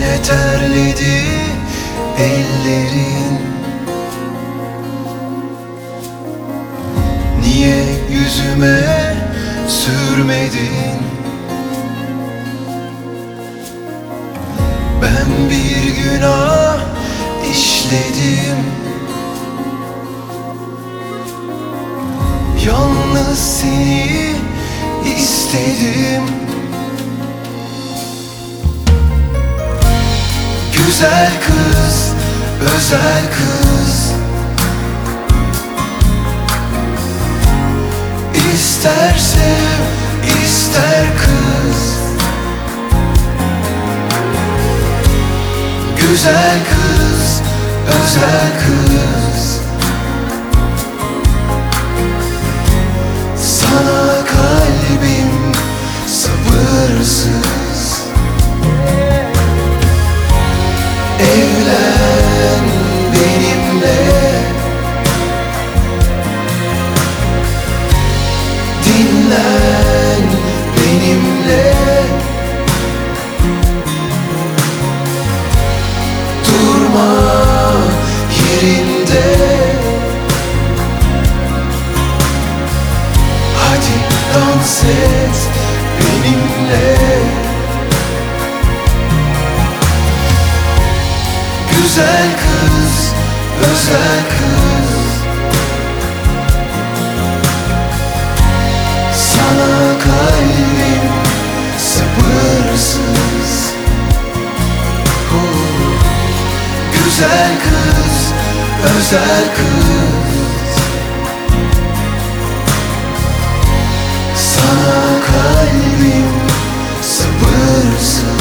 Niye terledi ellerin? Niye yüzüme sürmedin? Ben bir günah işledim. Yalnız seni istedim. Güzel kız, özel kız, İster sev, ister kız. Güzel kız, özel kız, sana kalbim sabırsız. Evlen benimle, dinlen benimle, durma yerinde. Hadi dans et benimle. Güzel kız, özel kız, sana kalbim sabırsız. Güzel kız, özel kız, sana kalbim sabırsız.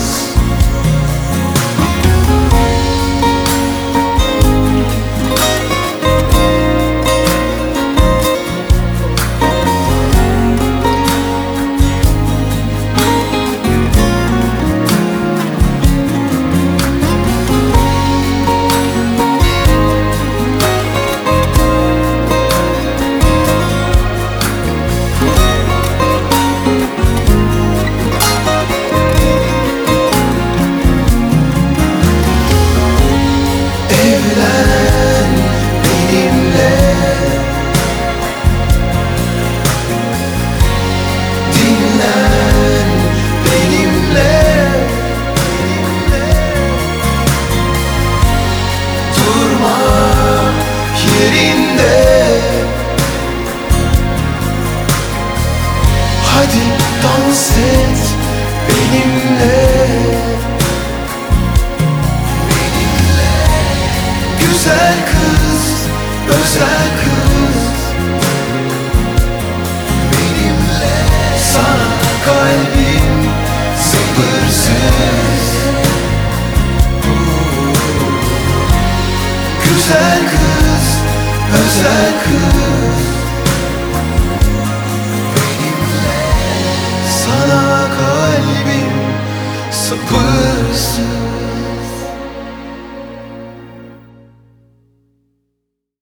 Evlen benimle, dinlen benimle, durma yerinde. Hadi dans et benimle. Güzel kız, özel kız, benimle. Sana kalbim sabırsız. Güzel kız, özel kız, benimle. Sana kalbim sabırsız.